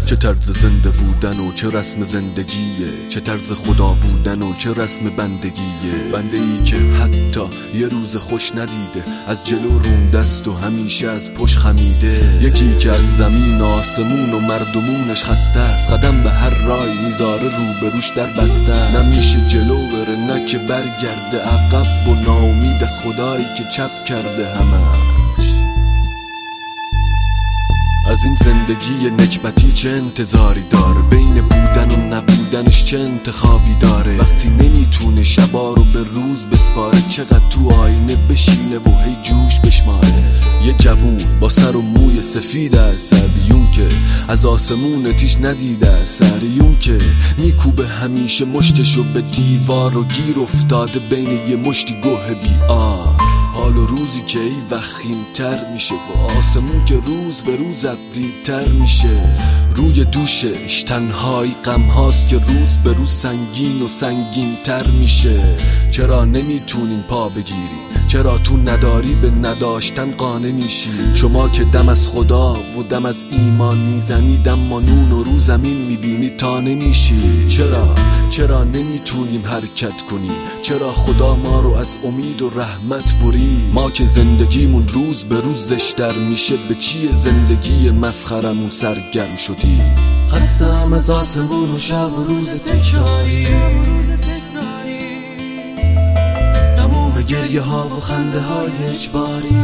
چه طرز زنده بودن و چه رسم زندگیه، چه طرز خدا بودن و چه رسم بندگیه. بنده ای که حتی یه روز خوش ندیده، از جلو روم دست و همیشه از پشت خمیده. یکی که از زمین آسمون و مردمونش خسته است، قدم به هر رای میذاره روبروش در بسته. نمیشه جلو بره نه که برگرده عقب، و ناامید از خدایی که چپ کرده همش. از این زندگی نکبتی چه انتظاری داره؟ بین بودن و نبودنش چه انتخابی داره؟ وقتی نمیتونه شبا رو به روز بسپاره، چقدر تو آینه بشینه و هی جوش بشماره. یه جوون با سر و موی سفید عصبیون که از آسمون تیش ندیده سریون که میکوبه همیشه مشتشو به دیوار و گیر افتاده بین یه مشتی گوه بی آر. حال و روزی که ای وخیم‌تر میشه و آسمون که روز به روز ابری‌تر میشه. روی دوشش تنهایی غم هاست که روز به روز سنگین و سنگین تر میشه. چرا نمیتونین پا بگیری؟ چرا تو نداری به نداشتن قانع میشی؟ شما که دم از خدا و دم از ایمان میزنی، دم نون و رو زمین میبینی تا نمیشی. چرا نمیتونیم حرکت کنیم؟ چرا خدا ما رو از امید و رحمت برید؟ ما که زندگیمون روز به روز زشتر میشه، به چیه زندگی مسخرمون سرگرم شدی؟ خستم از آسمون و شب و روز تکراری، تموم گریه ها و خنده های اجباری.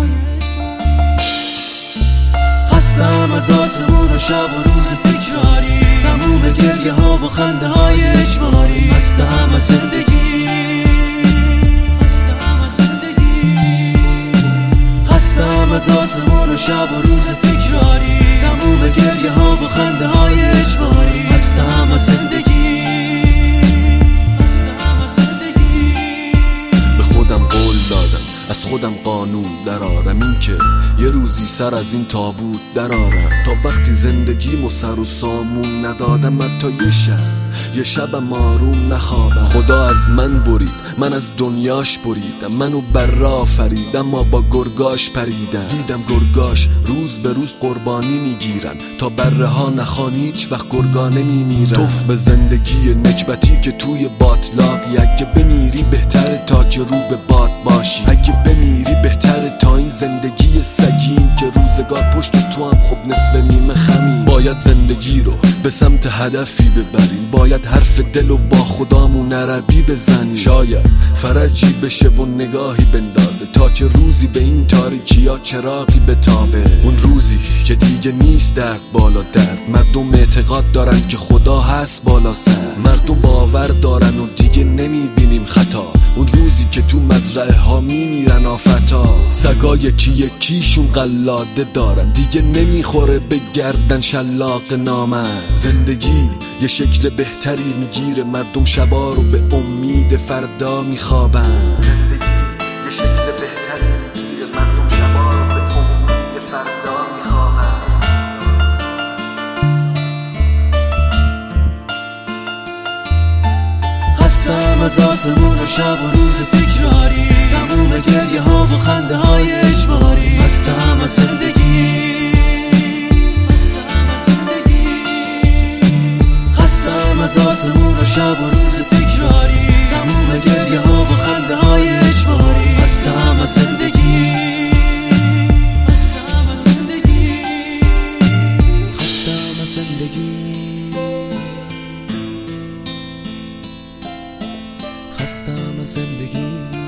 خستم از آسمون و شب و روز تکراری، تموم گریه ها و خنده های اجباری. خستم از زندگی، خستم از آسمون و شب و روز تکراری، تموم گریه ها و خنده های اجباری. خستم از زندگی، به خودم قول دادم از خودم قانون درارم، این که یه روزی سر از این تابوت درارم. تا وقتی زندگیمو سر و سامون ندادم، حتی یه شبم آروم نخوابم. خدا از من برید، من از دنیاش بریدم، منو بر آفرید اما با گرگاش پریدم. دیدم گرگاش روز به روز قربانی میگیرن، تا بره ها نخوان هیچ وقت گرگا نمیمیرن. توف به زندگی نکبتی که توی باطلاقی، اگه بمیری بهتره تا که رو به باد باشی. اگه بمیری بهتره تا این زندگی سگیم که روزگار پشت تو هم خب نصف نیمه خمیم. باید زندگی رو به سمت هدفی ببریم، باید حرف دل و با خدامون عربی بزنیم. شاید فرجی بشه و نگاهی بندازه، تا که روزی به این تاریکی ها چراغی بتابه. اون روزی که دیگه نیست درد بالا درد، مردم اعتقاد دارن که خدا هست بالا سر، مردم باور دارن و دیگه نمیبینیم خطا. اون روزی که تو مزرعه ها میمیرن آفتا، سگا یکیشون قلاده دارن، دیگه نمیخوره به گردن شلاق نامه. زندگی یه شکل بهتری میگیره، مردم شبا رو به امید فردا میخوابن. زندگی یه شکل بهتری میگیره، مردم شبا رو به امید فردا میخوابن. خستم از آسمون و شب و روز تکراری، تموم گریه ها و خنده های اجباری. خستم از زندگی، خستم از آسمون و شب و روز تکراری، تموم گریه ها و خنده های اجباری. خستم از زندگی، خستم از زندگی، خستم از زندگی، خستم از زندگی.